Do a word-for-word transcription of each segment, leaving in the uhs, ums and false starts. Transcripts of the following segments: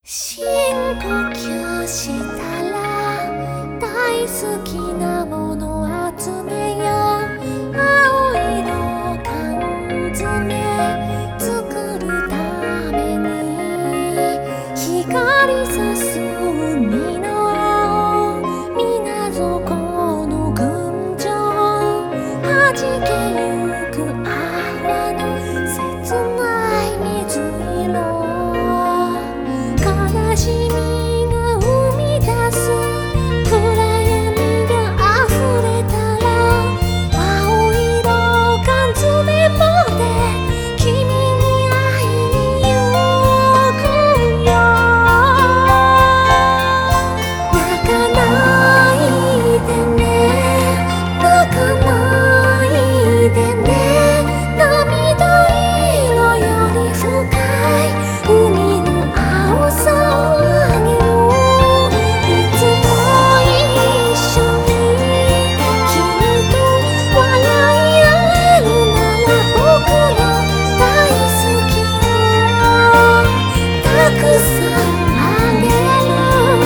深呼吸したら大好きなもの集めよう。青色缶詰作るために光さす海の青水底の群青はじけゆく泡の切ない水色悲しみが生み出す暗闇が溢れたら青色缶詰まで君に会いに行くよ。泣かないでね泣かないでね涙色より深い海の青さをあげる。いつも一緒に君と笑い合えるなら僕の大好きをたくさんあげる。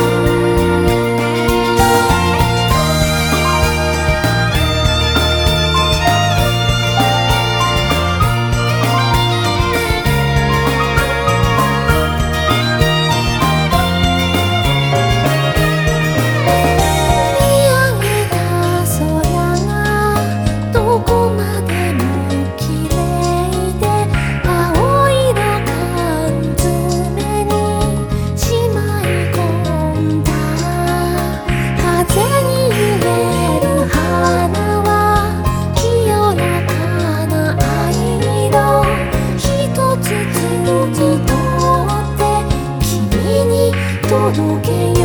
見上げた空がどこまでも綺麗で青色缶詰にしまい込んだ。風に揺れる花は清らかな藍色一つずつ取って君に届けよう。